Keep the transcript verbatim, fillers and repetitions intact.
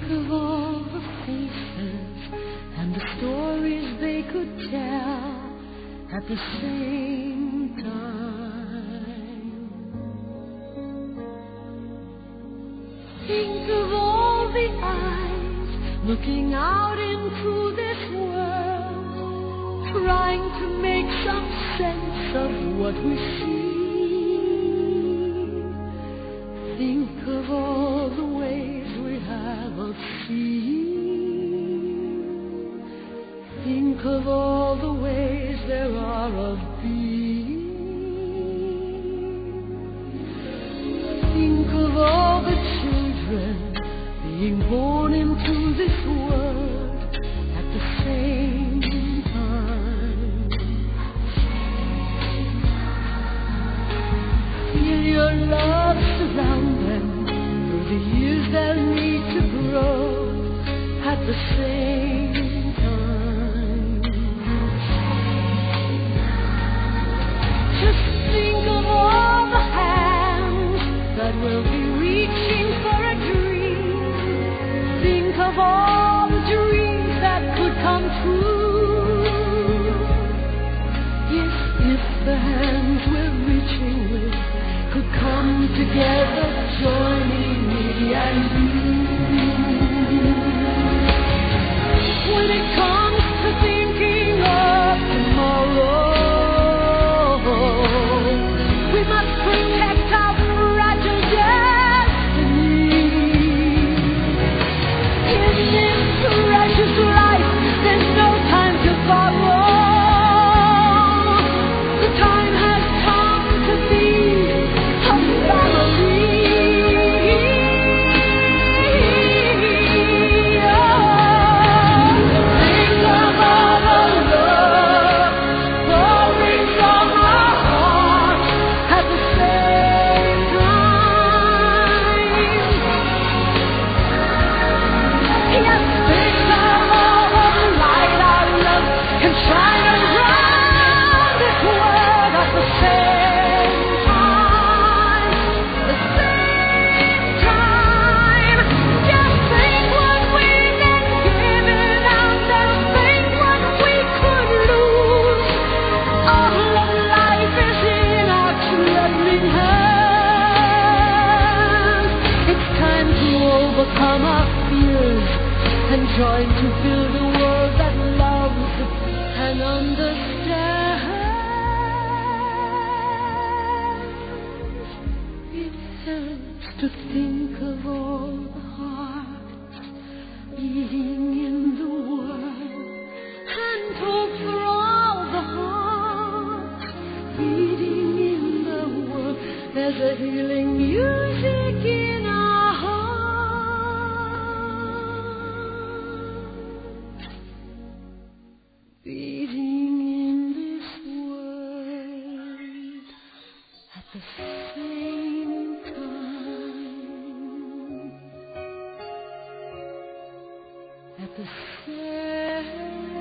of all the faces and the stories they could tell at the same time. Think of all the eyes looking out into this world, trying to make some sense of what we see. Think of all the ways we have of seeing. Think of all the ways there are of being. Think of all the children being born into this world at the same time. Feel your love surround them through the years they'll need to grow at the same time. Just think of all the hands that will be reaching for a dream. Think of all the dreams that could come true. Yes, if the hands we're reaching with could come together, joining me and you. When it comes to thinking of tomorrow, we must protect our fragile destiny. In this precious life, there's no time to borrow. The time has come to be a family. Think of all the love pouring from our hearts at the same time. Yes, think of all the light our love can shine around this world at the same time. The same time. Just think what we've been given and then think what we could lose. All of life is in our trembling hands. It's time to overcome our fears and join to build a world that loves and understands. It helps to think of all the hearts beating in the world, and hope for all the hearts beating in the world. There's a healing music in our hearts, beating in this world at the same time. At the same